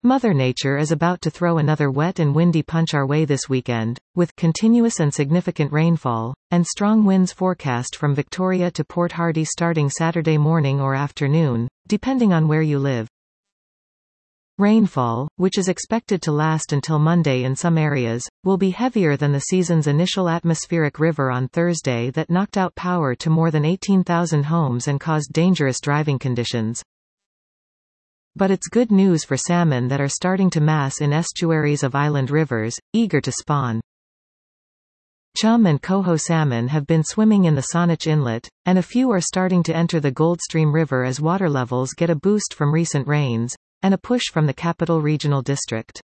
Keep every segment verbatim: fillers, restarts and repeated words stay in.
Mother Nature is about to throw another wet and windy punch our way this weekend, with continuous and significant rainfall, and strong winds forecast from Victoria to Port Hardy starting Saturday morning or afternoon, depending on where you live. Rainfall, which is expected to last until Monday in some areas, will be heavier than the season's initial atmospheric river on Thursday that knocked out power to more than eighteen thousand homes and caused dangerous driving conditions. But it's good news for salmon that are starting to mass in estuaries of island rivers, eager to spawn. Chum and coho salmon have been swimming in the Saanich Inlet, and a few are starting to enter the Goldstream River as water levels get a boost from recent rains, and a push from the Capital Regional District.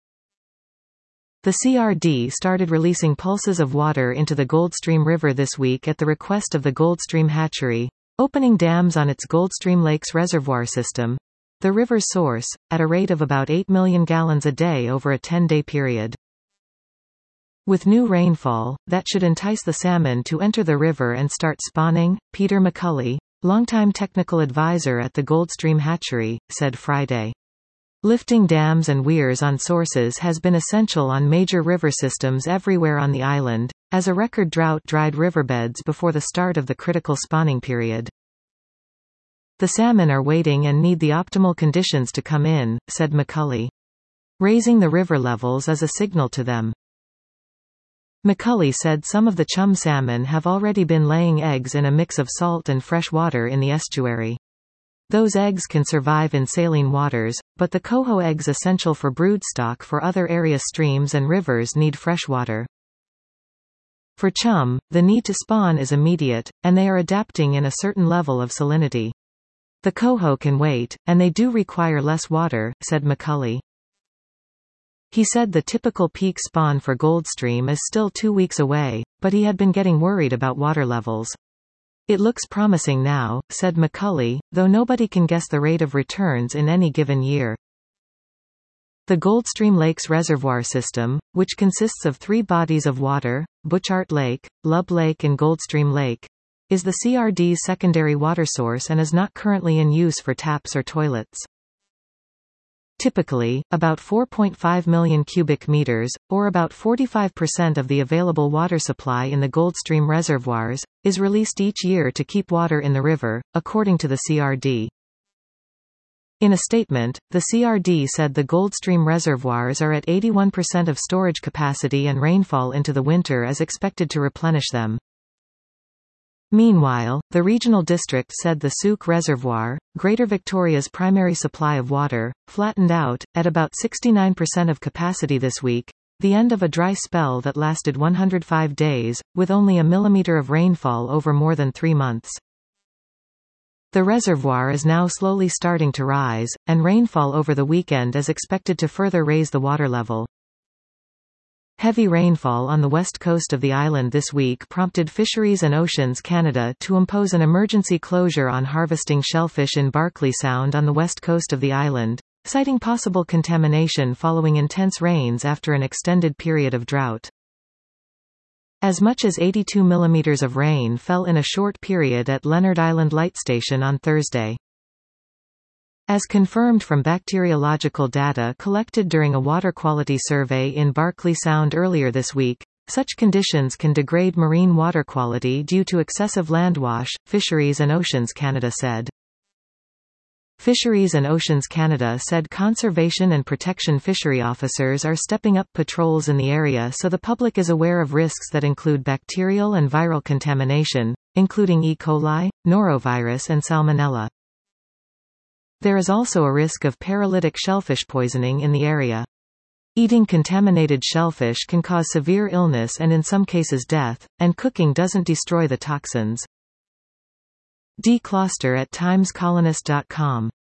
The C R D started releasing pulses of water into the Goldstream River this week at the request of the Goldstream Hatchery, opening dams on its Goldstream Lakes reservoir system, the river's source, at a rate of about eight million gallons a day over a ten-day period. With new rainfall, that should entice the salmon to enter the river and start spawning, Peter McCulley, longtime technical advisor at the Goldstream Hatchery, said Friday. Lifting dams and weirs on sources has been essential on major river systems everywhere on the island, as a record drought dried riverbeds before the start of the critical spawning period. The salmon are waiting and need the optimal conditions to come in, said McCulley. Raising the river levels is a signal to them. McCulley said some of the chum salmon have already been laying eggs in a mix of salt and fresh water in the estuary. Those eggs can survive in saline waters, but the coho eggs essential for broodstock for other area streams and rivers need fresh water. For chum, the need to spawn is immediate, and they are adapting in a certain level of salinity. The coho can wait, and they do require less water, said McCulley. He said the typical peak spawn for Goldstream is still two weeks away, but he had been getting worried about water levels. It looks promising now, said McCulley, though nobody can guess the rate of returns in any given year. The Goldstream Lakes reservoir system, which consists of three bodies of water, Butchart Lake, Lub Lake and Goldstream Lake, is the C R D's secondary water source and is not currently in use for taps or toilets. Typically, about four point five million cubic meters, or about forty-five percent of the available water supply in the Goldstream reservoirs, is released each year to keep water in the river, according to the C R D. In a statement, the C R D said the Goldstream reservoirs are at eighty-one percent of storage capacity and rainfall into the winter is expected to replenish them. Meanwhile, the regional district said the Souk Reservoir, Greater Victoria's primary supply of water, flattened out, at about sixty-nine percent of capacity this week, the end of a dry spell that lasted one hundred five days, with only a millimeter of rainfall over more than three months. The reservoir is now slowly starting to rise, and rainfall over the weekend is expected to further raise the water level. Heavy rainfall on the west coast of the island this week prompted Fisheries and Oceans Canada to impose an emergency closure on harvesting shellfish in Barkley Sound on the west coast of the island, citing possible contamination following intense rains after an extended period of drought. As much as eighty-two millimeters of rain fell in a short period at Leonard Island Light Station on Thursday. As confirmed from bacteriological data collected during a water quality survey in Barkley Sound earlier this week, such conditions can degrade marine water quality due to excessive landwash, Fisheries and Oceans Canada said. Fisheries and Oceans Canada said conservation and protection fishery officers are stepping up patrols in the area so the public is aware of risks that include bacterial and viral contamination, including E. coli, norovirus and salmonella. There is also a risk of paralytic shellfish poisoning in the area. Eating contaminated shellfish can cause severe illness and in some cases death, and cooking doesn't destroy the toxins. D. Closter at times colonist dot com